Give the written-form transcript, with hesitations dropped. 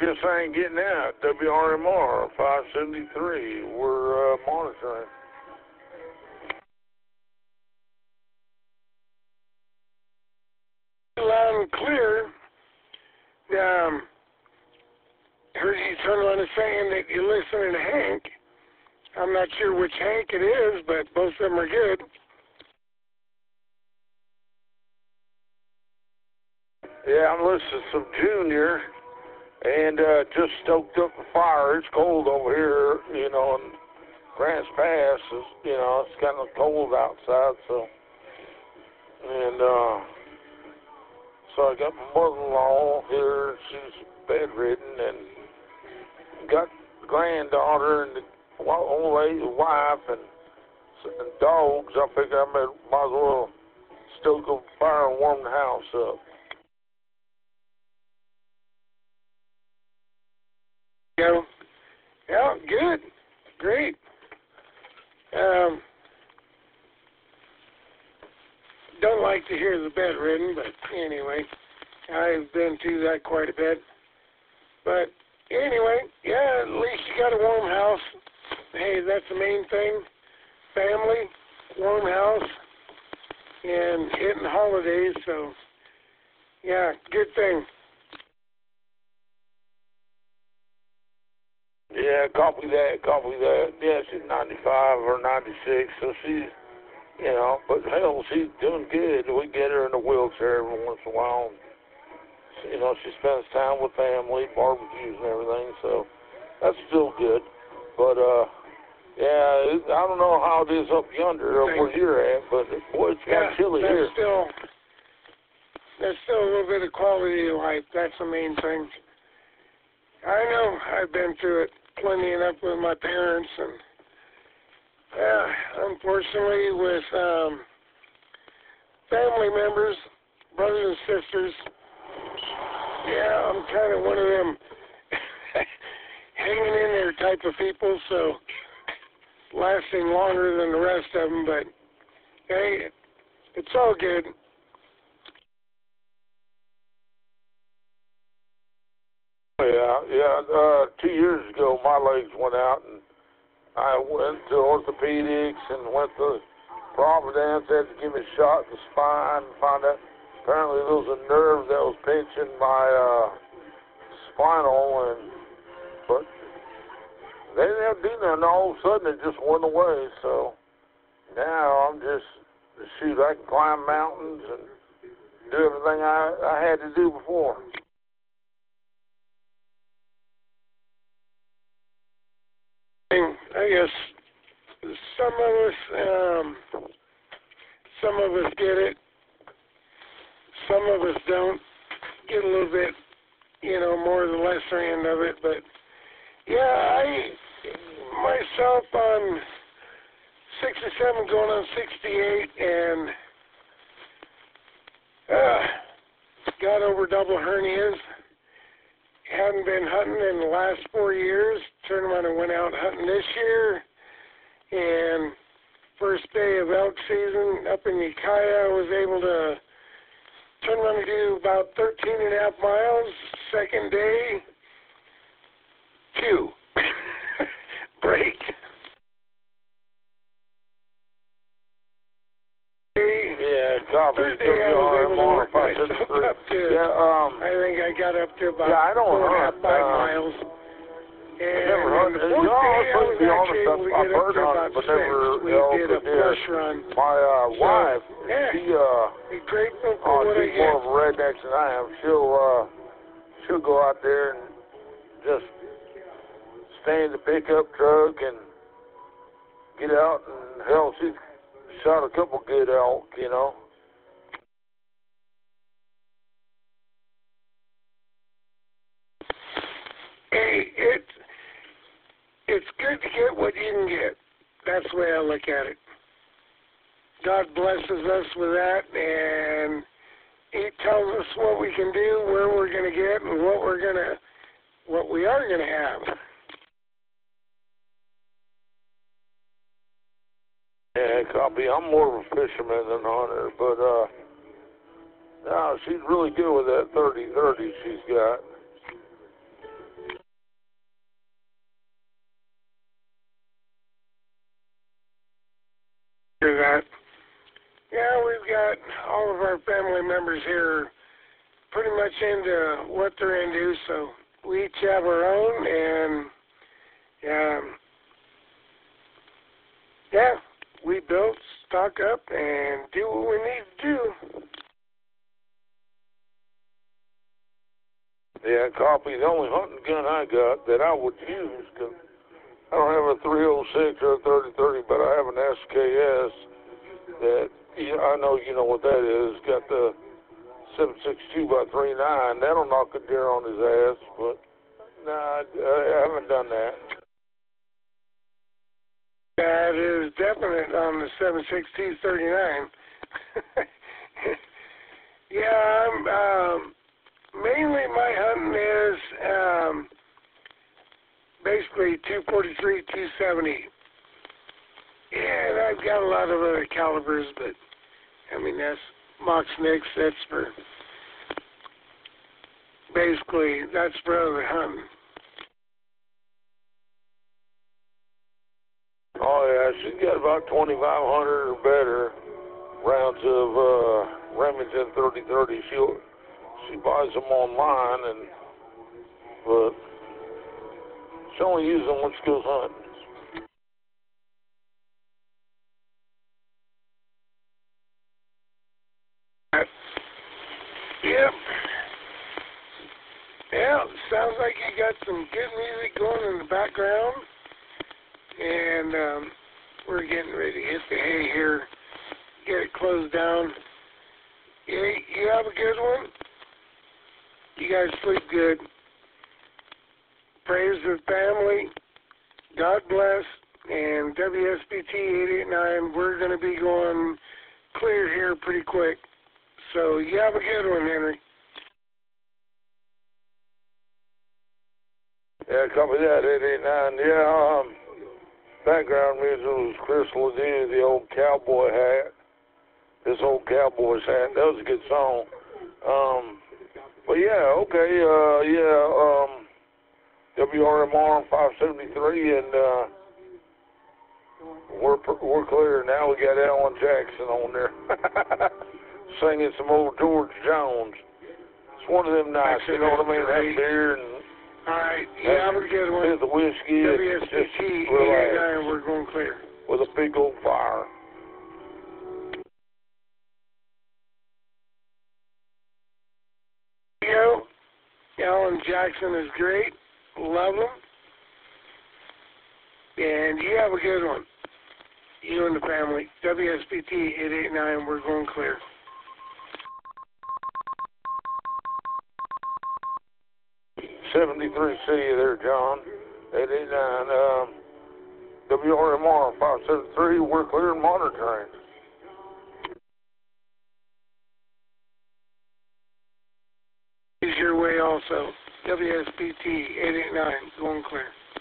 just ain't getting out. WRMR 573. We're monitoring. Loud and clear. Heard you turn around and saying that you're listening to Hank. I'm not sure which Hank it is, but both of them are good. Yeah, I'm listening to some Junior, and just stoked up the fire. It's cold over here, you know, and Grants Pass is, you know, it's kind of cold outside, so, and so I got my mother-in-law here. She's bedridden, and got the granddaughter and the old lady, wife, and dogs. I figured I might as well stoke up the fire and warm the house up. Yeah, good, great. Don't like to hear the bedridden, but anyway, I've been through that quite a bit. But anyway, yeah, at least you got a warm house. Hey, that's the main thing. Family, warm house, and hitting holidays, so yeah, good thing. Yeah, copy that. Yeah, she's 95 or 96, so she's, you know, but hell, she's doing good. We get her in a wheelchair every once in a while. You know, she spends time with family, barbecues and everything, so that's still good. But, yeah, I don't know how it is up yonder where you're at, but boy, it's kind of chilly here. There's still a little bit of quality of life. That's the main thing. I know I've been through it plenty enough with my parents, and unfortunately with family members, brothers and sisters, yeah, I'm kind of one of them hanging in there type of people, so lasting longer than the rest of them, but hey, it's all good. Yeah. 2 years ago, my legs went out, and I went to orthopedics and went to Providence. They had to give me a shot in the spine and find out apparently there was a nerve that was pinching my spinal, but they didn't have to do nothing. All of a sudden, it just went away. So now I'm just, shoot, I can climb mountains and do everything I had to do before. I guess some of us get it. Some of us don't get a little bit, you know, more the lesser end of it. But yeah, I myself on 67 going on 68 and got over double hernias. Hadn't been hunting in the last 4 years. Turned around and went out hunting this year. And first day of elk season up in Ukiah, I was able to turn around and do about 13.5 miles. Second day, 2. Break. Yeah, copy. Third day I was able to work myself up to, I think I got up to about 4.5, 5 miles. And on the fourth day, I was actually able to get up to about 6. We did a flush run. My wife, she's grateful for what I she's get. more of a redneck than I am. She'll go out there and just stay in the pickup truck and get out, and hell, she's shot a couple good elk, you know. Hey, it's good to get what you can get. That's the way I look at it. God blesses us with that, and He tells us what we can do, where we're going to get, and what we are going to have. Yeah, copy. I'm more of a fisherman than a hunter, but no, she's really good with that 30-30 she's got. Hear that? Yeah, we've got all of our family members here pretty much into what they're into, so we each have our own, and yeah, we build, stock up, and do what we need to do. Yeah, copy. The only hunting gun I got that I would use, cause I don't have a 306 or a 3030, but I have an SKS that, I know you know what that is. Got the 7.62 by 3.9. That'll knock a deer on his ass, but nah, I haven't done that. That is definite on the 7.62 39. Yeah, mainly my hunting is basically 243, 270. And I've got a lot of other calibers, but I mean that's Mox Nix. That's for basically that's for other hunting. Oh yeah, she's got about 2,500 or better rounds of Remington 3030. She buys them online, but she only uses them when she goes hunting. Yep. Yeah, sounds like you got some good music going in the background, and we're getting ready to hit the hay here, get it closed down. Yeah, you have a good one. You guys sleep good. Praise the family. God bless. And WSBT 889, we're going to be going clear here pretty quick. So you have a good one, Henry. Yeah, copy that, 889. Yeah, background music was Chris Ledoux, the old cowboy hat. This old cowboy's hat. That was a good song. But yeah, okay, WRMR 573, and we're clear now. We got Alan Jackson on there singing some old George Jones. It's one of them nights, you know what I mean? Have beer and all right, have a good one. the whiskey. WSBT 889, we're going clear. With a big old fire. Alan Jackson is great. Love him. And you have a good one. You and the family. WSBT 889, we're going clear. '73, see you there, John. 889. WRMR 573, we're clear and monitoring. Is your way also. WSBT 889, going clear.